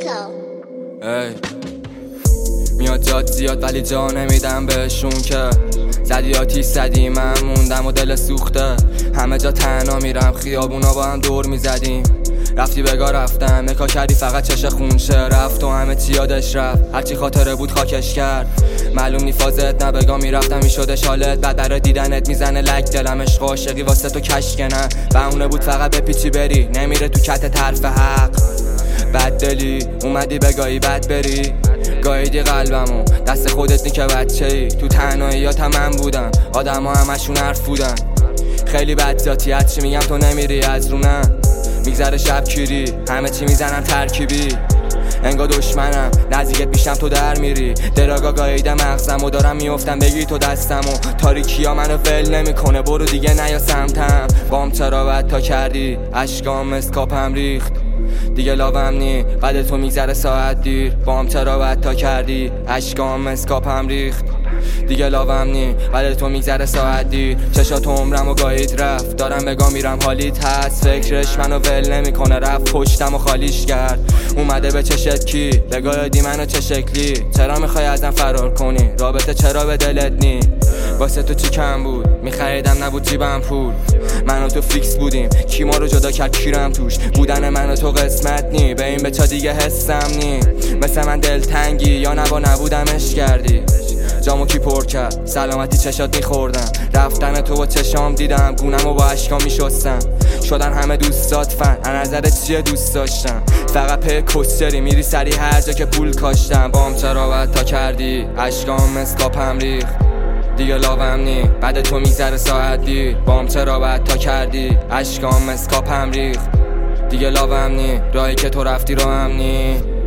ای میاد جاد زیاد ولی جا نمیدم بهشون که زدی آتیش زدی من موندم و دل سوخته همه جا تنها میرم خیابونا با هم دور میزدیم رفتی بگاه رفتم نکا کردی فقط چش خونشه رفت و همه چی یادش رفت هرچی خاطره بود خاکش کرد معلوم نی فازت نه بگاه میرفتم میشده شالت بعد برای دیدنت میزنه لک دلم عشق عاشقی واسه تو کشک نه بهونه بود فقط بپیچی بری نمیره تو کت طرف حق بد دلی اومدی بگاهی بد بری گاییدی قلبمو دست خودت نی که بچه‌ای تو تنهاییات هم من بودم آدم ها همشون حرف بودن خیلی بد ذاتی هرچی میگم تو نمیری از رو نه میگذره شب کیری همه چی میزنم ترکیبی انگار دشمنم نزدیکت میشم تو در میری دراگا گاییدم مغزم و دارم میافتم بگی تو دستم و تاریکیا منو ول نمیکنه برو دیگه نیا سمتم بام چرا بد تا کردی اشکام اسکاپم ریخت دیگه لاوم نی بعد تو میگذره ساعت دیر بام چرا بد تا کردی اشکام اسکاپم ریخت دیگه لاوم نی بعد تو میگذره ساعت دیر چشات عمرم و گایید رفت دارم بگاه میرم حالیت هست فکرش منو ول نمیکنه رفت پشتم و خالیش کرد اومده به چشت کی بگاه دی منو چه شکلی چرا میخوای ازم فرار کنی رابطه چرا به دلت نی واسه تو چی کم بود میخریدم نبود جیبم پول من و تو فیکس بودیم کی ما رو جدا کرد کیرم توش بودن من و تو قسمت نی به این بچا دیگه حسم نی مثل من دلتنگی یا نبا نبودمش کردی جامو کی پر کرد سلامتی چشات میخوردم رفتن تو با چشام دیدم گونم و با اشکام میشستم شدن همه دوستات فن از نظرت چیه دوست داشتم فقط په کسچری میری سری هر جا که پول کاشتم بام چرا بد تا کردی اشکام اسکاپم ریخت دیگه لاوم نی بعد تو میگذره ساعت دیر بام چرا بد تا کردی اشکام اسکاپم ریخت دیگه لاوم نی راهی که تو رفتی رو هم نی